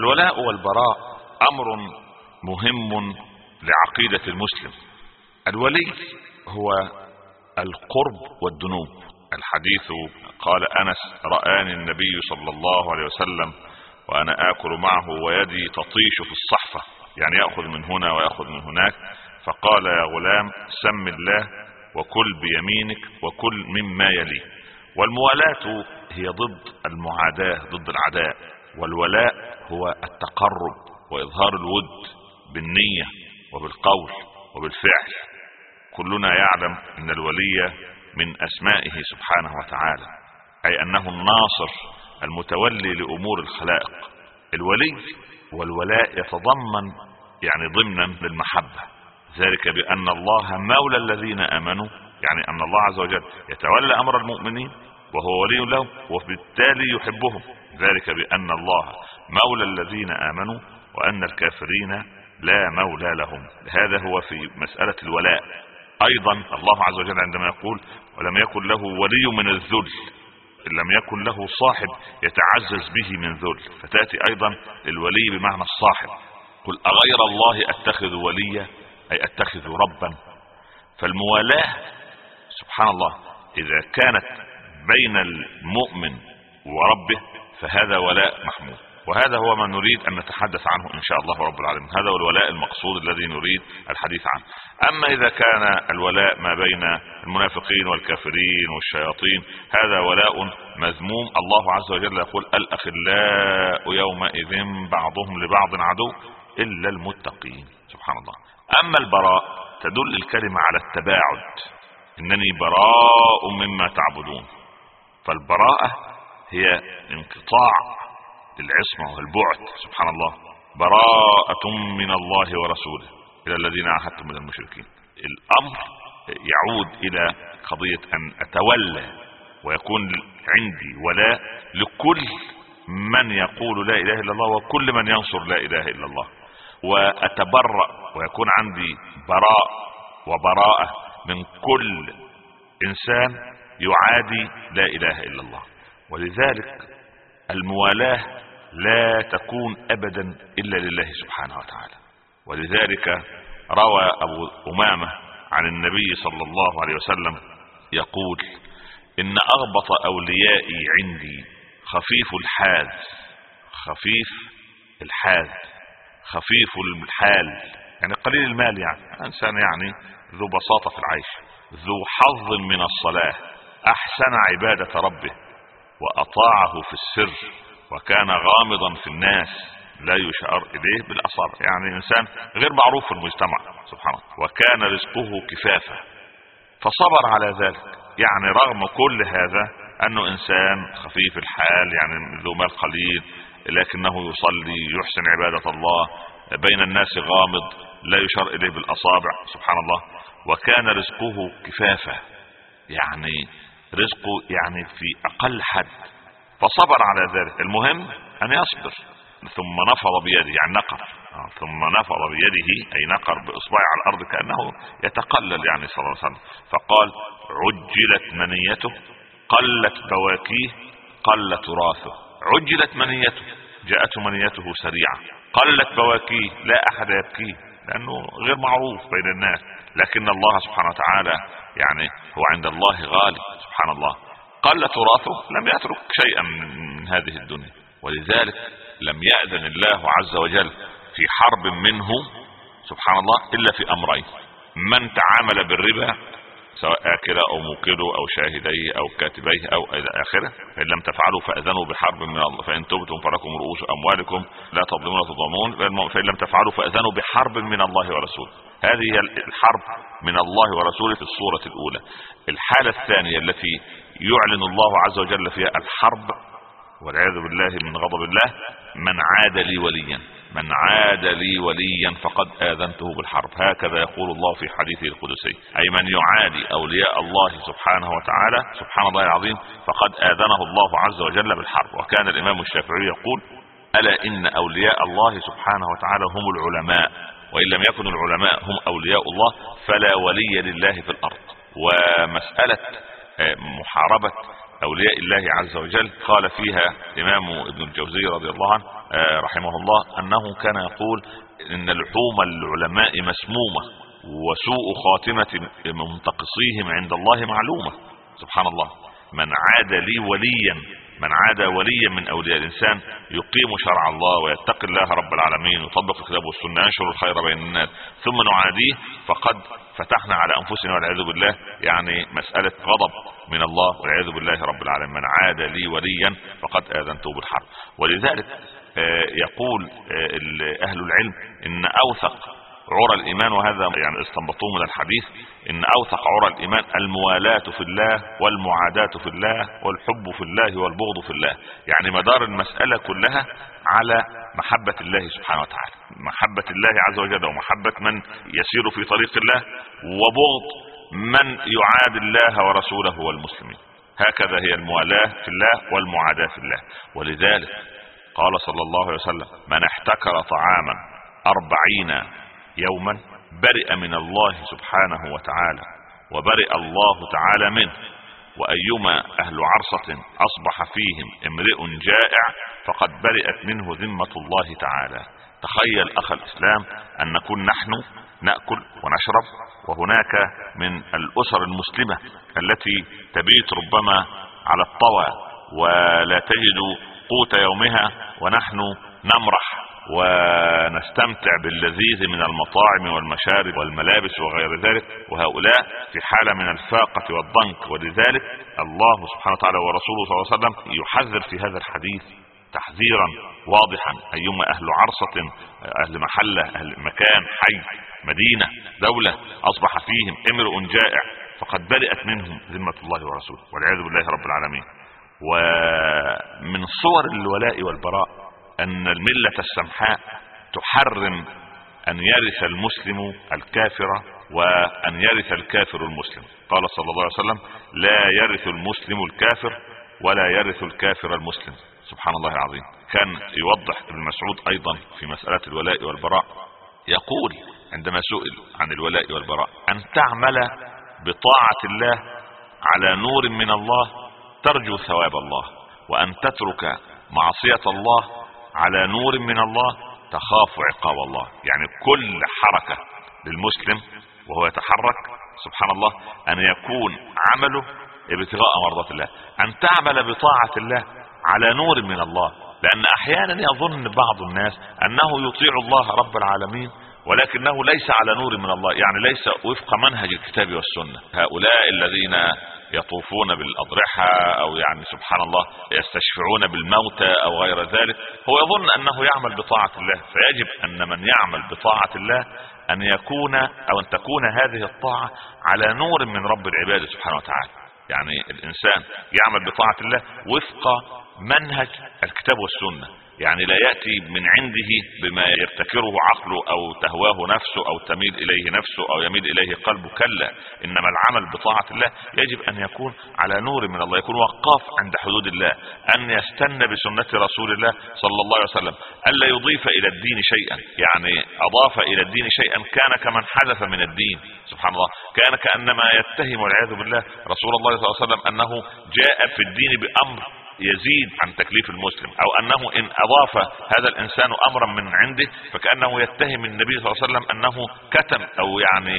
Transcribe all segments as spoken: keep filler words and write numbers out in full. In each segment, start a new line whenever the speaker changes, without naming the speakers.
الولاء والبراء أمر مهم لعقيدة المسلم. الولي هو القرب والدنو. الحديث قال أنس: رآني النبي صلى الله عليه وسلم وأنا آكل معه ويدي تطيش في الصحفة، يعني يأخذ من هنا ويأخذ من هناك، فقال: يا غلام سم الله وكل بيمينك وكل مما يلي. والموالاة هي ضد المعاداة، ضد العداء. والولاء هو التقرب وإظهار الود بالنية وبالقول وبالفعل. كلنا يعلم أن الولي من أسمائه سبحانه وتعالى، أي أنه الناصر المتولي لأمور الخلائق. الولي والولاء يتضمن يعني ضمنا للمحبة، ذلك بأن الله مولى الذين آمنوا، يعني أن الله عز وجل يتولى أمر المؤمنين وهو ولي لهم وبالتالي يحبهم، ذلك بأن الله مولى الذين آمنوا وأن الكافرين لا مولى لهم. هذا هو في مسألة الولاء. أيضا الله عز وجل عندما يقول: ولم يكن له ولي من الذل، لم يكن له صاحب يتعزز به من ذل، فتأتي أيضا الولي بمعنى الصاحب. قل أغير الله أتخذ وليا، أي أتخذ ربا. فالموالاة سبحان الله إذا كانت بين المؤمن وربه فهذا ولاء محمود، وهذا هو ما نريد أن نتحدث عنه إن شاء الله رب العالمين. هذا هو الولاء المقصود الذي نريد الحديث عنه. أما إذا كان الولاء ما بين المنافقين والكافرين والشياطين هذا ولاء مذموم. الله عز وجل يقول: الأخلاء يومئذ بعضهم لبعض عدو إلا المتقين. سبحان الله. أما البراء تدل الكلمة على التباعد، إنني براء مما تعبدون. فالبراءة هي انقطاع العصمة والبعد. سبحان الله. براءة من الله ورسوله إلى الذين عاهدتم من المشركين. الأمر يعود إلى قضية أن أتولى ويكون عندي ولاء لكل من يقول لا إله إلا الله وكل من ينصر لا إله إلا الله، وأتبرأ ويكون عندي براء وبراءة من كل إنسان يعادي لا إله إلا الله. ولذلك الموالاة لا تكون أبدا إلا لله سبحانه وتعالى. ولذلك روى أبو أمامة عن النبي صلى الله عليه وسلم يقول: إن أغبط أوليائي عندي خفيف الحاذ. خفيف الحاذ، خفيف الحال، يعني قليل المال، يعني إنسان يعني ذو بساطة في العيش، ذو حظ من الصلاة، أحسن عبادة ربه وأطاعه في السر، وكان غامضا في الناس لا يشعر إليه بالأصابع، يعني إنسان غير معروف في المجتمع سبحانه، وكان رزقه كفافة فصبر على ذلك. يعني رغم كل هذا أنه إنسان خفيف الحال، يعني ذو مال قليل، لكنه يصلي يحسن عبادة الله، بين الناس غامض لا يشار إليه بالأصابع سبحان الله، وكان رزقه كفافة، يعني رزقه يعني في أقل حد، فصبر على ذلك. المهم أن يصبر. ثم نفض بيده، يعني نقر، ثم نفض بيده أي نقر بإصبعه على الأرض كأنه يتقلل يعني صلى الله عليه وسلم، فقال: عجلت منيته قلت بواكيه قل تراثه. عجلت منيته، جاءته منيته سريعة، قلت بواكيه، لا أحد يبكيه لأنه غير معروف بين الناس، لكن الله سبحانه وتعالى يعني هو عند الله غالي سبحان الله. قل تراثه، لم يترك شيئا من هذه الدنيا. ولذلك لم يأذن الله عز وجل في حرب منه سبحان الله إلا في أمرين: من تعامل بالربا سواء آكله أو موكله أو شاهديه أو كاتبيه أو إلى آخره، فإن لم تفعلوا فأذنوا بحرب من الله، فإن تبتم فلكم رؤوس أموالكم لا تظلمون ولا تظلمون، فإن لم تفعلوا فأذنوا بحرب من الله ورسوله. هذه هي الحرب من الله ورسوله في الصورة الأولى. الحالة الثانية التي يعلن الله عز وجل فيها الحرب والعياذ بالله من غضب الله: من عاد لي وليا، من عاد لي وليا فقد آذنته بالحرب. هكذا يقول الله في حديثه القدسي، أي من يعادي أولياء الله سبحانه وتعالى سبحان الله العظيم فقد آذنه الله عز وجل بالحرب. وكان الإمام الشافعي يقول: ألا إن أولياء الله سبحانه وتعالى هم العلماء، وإن لم يكن العلماء هم أولياء الله فلا ولي لله في الأرض. ومسألة محاربة أولياء الله عز وجل قال فيها إمام ابن الجوزي رضي الله عنه رحمه الله أنه كان يقول إن لحوم العلماء مسمومة وسوء خاتمة منتقصيهم عند الله معلومة. سبحان الله. من عاد لي وليا من عاد وليا من أولياء الإنسان يقيم شرع الله ويتقي الله رب العالمين ويطبق الكتاب والسنة ينشر الخير بين الناس ثم نعاديه فقد فتحنا على أنفسنا والعياذ بالله يعني مسألة غضب من الله والعياذ بالله رب العالمين. من عاد لي وليا فقد آذنته بالحرب. ولذلك يقول أهل العلم إن أوثق عرى الإيمان، وهذا يعني استنبطوه من الحديث، إن أوثق عرى الإيمان الموالاة في الله والمعاداة في الله والحب في الله والبغض في الله. يعني مدار المسألة كلها على محبة الله سبحانه وتعالى، محبة الله عز وجل ومحبة من يسير في طريق الله وبغض من يعاد الله ورسوله والمسلمين. هكذا هي الموالاة في الله والمعاداة في الله. ولذلك قال صلى الله عليه وسلم: من احتكر طعاما أربعين يوما برئ من الله سبحانه وتعالى وبرئ الله تعالى منه، وأيما أهل عرصة أصبح فيهم امرئ جائع فقد برئت منه ذمة الله تعالى. تخيل أخ الإسلام أن نكون نحن نأكل ونشرب وهناك من الأسر المسلمة التي تبيت ربما على الطوى ولا تجد قوت يومها ونحن نمرح ونستمتع باللذيذ من المطاعم والمشارب والملابس وغير ذلك، وهؤلاء في حالة من الفاقة والضنك. ولذلك الله سبحانه وتعالى ورسوله صلى الله عليه وسلم يحذر في هذا الحديث تحذيرا واضحا: أيما أهل عرصة، أهل محلة، أهل مكان، حي، مدينة، دولة أصبح فيهم امرؤ جائع فقد برئت منهم ذمة الله ورسوله والعياذ بالله رب العالمين. ومن صور الولاء والبراء أن الملة السمحاء تحرم أن يرث المسلم الكافر وأن يرث الكافر المسلم. قال صلى الله عليه وسلم: لا يرث المسلم الكافر ولا يرث الكافر المسلم. سبحان الله العظيم. كان يوضح ابن مسعود أيضا في مسألة الولاء والبراء، يقول عندما سئل عن الولاء والبراء: أن تعمل بطاعة الله على نور من الله ترجو ثواب الله، وأن تترك معصية الله على نور من الله تخاف عقاب الله. يعني كل حركة للمسلم وهو يتحرك سبحان الله أن يكون عمله ابتغاء مرضات الله، أن تعمل بطاعة الله على نور من الله. لأن أحيانا يظن بعض الناس أنه يطيع الله رب العالمين ولكنه ليس على نور من الله، يعني ليس وفق منهج الكتاب والسنة. هؤلاء الذين يطوفون بالأضرحة أو يعني سبحان الله يستشفعون بالموتى أو غير ذلك، هو يظن أنه يعمل بطاعة الله. فيجب أن من يعمل بطاعة الله أن يكون أو أن تكون هذه الطاعة على نور من رب العباد سبحانه وتعالى. يعني الإنسان يعمل بطاعة الله وفق منهج الكتاب والسنة، يعني لا يأتي من عنده بما يبتكره عقله أو تهواه نفسه أو تميل إليه نفسه أو يميل إليه قلبه. كلا، إنما العمل بطاعة الله يجب أن يكون على نور من الله، يكون وقاف عند حدود الله، أن يستنى بسنة رسول الله صلى الله عليه وسلم، ألا يضيف إلى الدين شيئا. يعني أضاف إلى الدين شيئا كان كمن حذف من الدين. سبحان الله. كان كأنما يتهم والعياذ بالله رسول الله صلى الله عليه وسلم أنه جاء في الدين بأمر يزيد عن تكليف المسلم، او انه ان اضاف هذا الانسان امرا من عنده فكأنه يتهم النبي صلى الله عليه وسلم انه كتم او يعني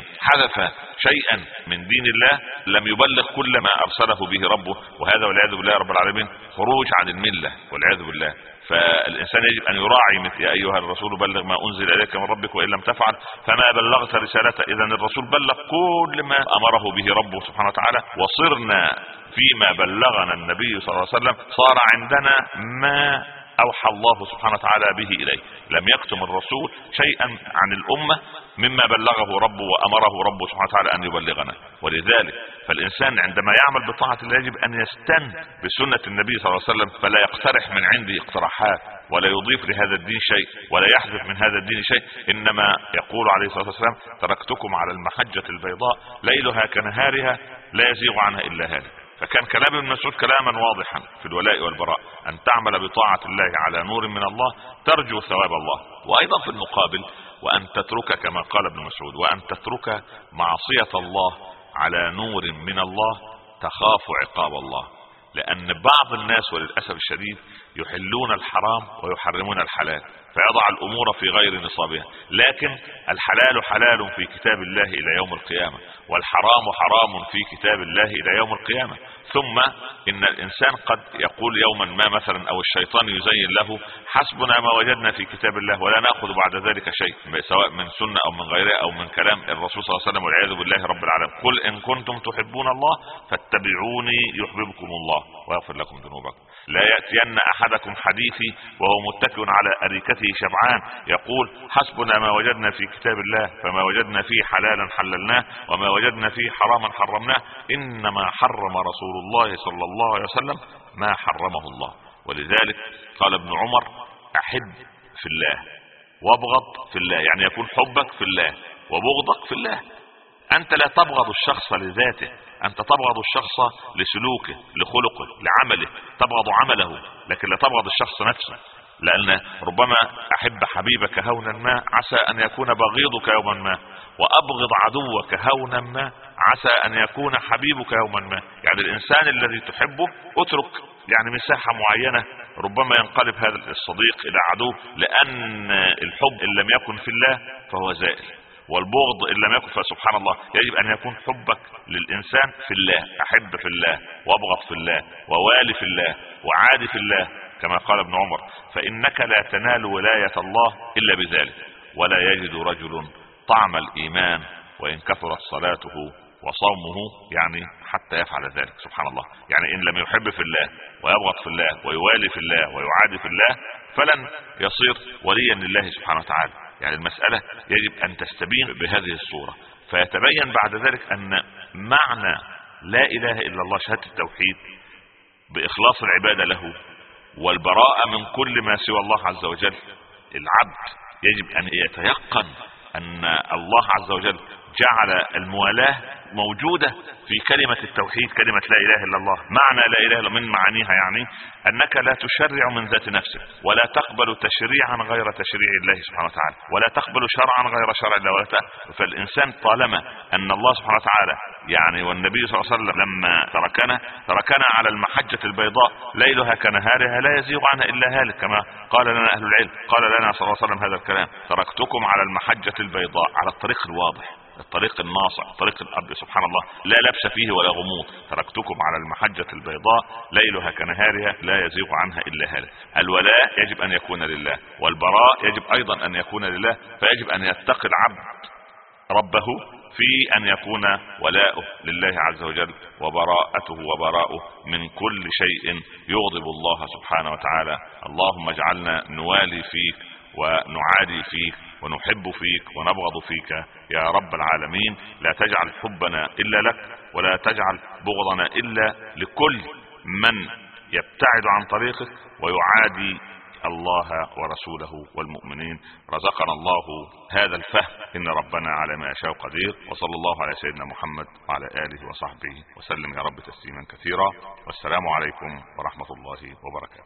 حذف شيئا من دين الله، لم يبلغ كل ما ارسله به ربه، وهذا والعياذ بالله رب العالمين خروج عن الملة والعياذ بالله. فالإنسان يجب أن يراعي مثل: يا أيها الرسول بلغ ما أنزل إليك من ربك وإن لم تفعل فما بلغت رسالته. إذن الرسول بلغ كل ما أمره به ربه سبحانه وتعالى، وصرنا فيما بلغنا النبي صلى الله عليه وسلم صار عندنا ما أوحى الله سبحانه وتعالى به إليه. لم يكتم الرسول شيئا عن الأمة مما بلغه ربه وأمره ربه سبحانه وتعالى أن يبلغنا. ولذلك فالإنسان عندما يعمل بطاعة الله يجب أن يستن بسنة النبي صلى الله عليه وسلم، فلا يقترح من عنده اقتراحات ولا يضيف لهذا الدين شيء ولا يحذف من هذا الدين شيء. إنما يقول عليه الصلاة والسلام: تركتكم على المحجة البيضاء ليلها كنهارها لا يزيغ عنها إلا هالك. فكان كلام ابن مسعود كلاما واضحا في الولاء والبراء: أن تعمل بطاعة الله على نور من الله ترجو ثواب الله. وأيضا في المقابل: وأن تترك، كما قال ابن مسعود، وأن تترك معصية الله على نور من الله تخاف عقاب الله. لأن بعض الناس وللأسف الشديد يحلون الحرام ويحرمون الحلال، فيضع الأمور في غير نصابها. لكن الحلال حلال في كتاب الله إلى يوم القيامة، والحرام حرام في كتاب الله إلى يوم القيامة. ثم إن الإنسان قد يقول يوما ما مثلا، أو الشيطان يزين له: حسبنا ما وجدنا في كتاب الله ولا نأخذ بعد ذلك شيء، سواء من سنة أو من غيرها أو من كلام الرسول صلى الله عليه وسلم، والعياذ بالله رب العالمين. قل إن كنتم تحبون الله فاتبعوني يحببكم الله ويغفر لكم ذنوبكم. لا يأتين أحدكم حديثي وهو متكئ على أريكته شبعان يقول: حسبنا ما وجدنا في كتاب الله فما وجدنا فيه حلالا حللناه وما وجدنا فيه حراما حرمناه، إنما حرم رسول الله صلى الله عليه وسلم ما حرمه الله. ولذلك قال ابن عمر: أحب في الله وابغض في الله، يعني يكون حبك في الله وبغضك في الله. أنت لا تبغض الشخص لذاته، أنت تبغض الشخص لسلوكه، لخلقه، لعمله، تبغض عمله، لكن لا تبغض الشخص نفسه. لأن ربما أحب حبيبك هونا ما عسى أن يكون بغيضك يوما ما، وأبغض عدوك هونا ما عسى أن يكون حبيبك يوما ما. يعني الإنسان الذي تحبه اترك يعني مساحة معينة، ربما ينقلب هذا الصديق إلى عدو، لأن الحب إن لم يكن في الله فهو زائل، والبغض إن لم يكن فسبحان الله. يجب أن يكون حبك للإنسان في الله، أحب في الله وأبغض في الله ووالي في الله وعادي في الله، كما قال ابن عمر: فإنك لا تنال ولاية الله إلا بذلك، ولا يجد رجل طعم الإيمان وإن كثرت صلاته وصومه، يعني حتى يفعل ذلك. سبحان الله. يعني إن لم يحب في الله ويبغض في الله ويوالي في الله ويعادي في الله فلن يصير وليا لله سبحانه وتعالى. يعني المسألة يجب أن تستبين بهذه الصورة، فيتبين بعد ذلك أن معنى لا إله إلا الله، شهادة التوحيد بإخلاص العبادة له والبراءة من كل ما سوى الله عز وجل. العبد يجب أن يتيقن أن الله عز وجل جعل الموالاة موجودة في كلمة التوحيد، كلمة لا إله إلا الله. معنى لا إله إلا من معانيها يعني أنك لا تشرع من ذات نفسك، ولا تقبل تشريعا غير تشريع الله سبحانه وتعالى، ولا تقبل شرعا غير شرع الله. ولا فالإنسان طالما أن الله سبحانه وتعالى يعني والنبي صلى الله عليه وسلم لما تركنا تركنا على المحجة البيضاء ليلها كنهارها لا يزيغ عنها إلا هالك، كما قال لنا أهل العلم. قال لنا صلى الله عليه وسلم هذا الكلام: تركتكم على المحجة البيضاء، على الطريق الواضح، الطريق الناصع، طريق الأرض، سبحان الله، لا لبس فيه ولا غموض. تركتكم على المحجة البيضاء ليلها كنهارها لا يزيغ عنها إلا هالك. الولاء يجب أن يكون لله، والبراء يجب أيضا أن يكون لله. فيجب أن يتقي العبد ربه في أن يكون ولاؤه لله عز وجل، وبراءته وبراؤه من كل شيء يغضب الله سبحانه وتعالى. اللهم اجعلنا نوالي فيك ونعادي فيك ونحب فيك ونبغض فيك يا رب العالمين. لا تجعل حبنا إلا لك، ولا تجعل بغضنا إلا لكل من يبتعد عن طريقك ويعادي الله ورسوله والمؤمنين. رزقنا الله هذا الفهم، إن ربنا على ما يشاء قدير. وصلى الله على سيدنا محمد وعلى آله وصحبه وسلم يا رب تسليما كثيرا. والسلام عليكم ورحمة الله وبركاته.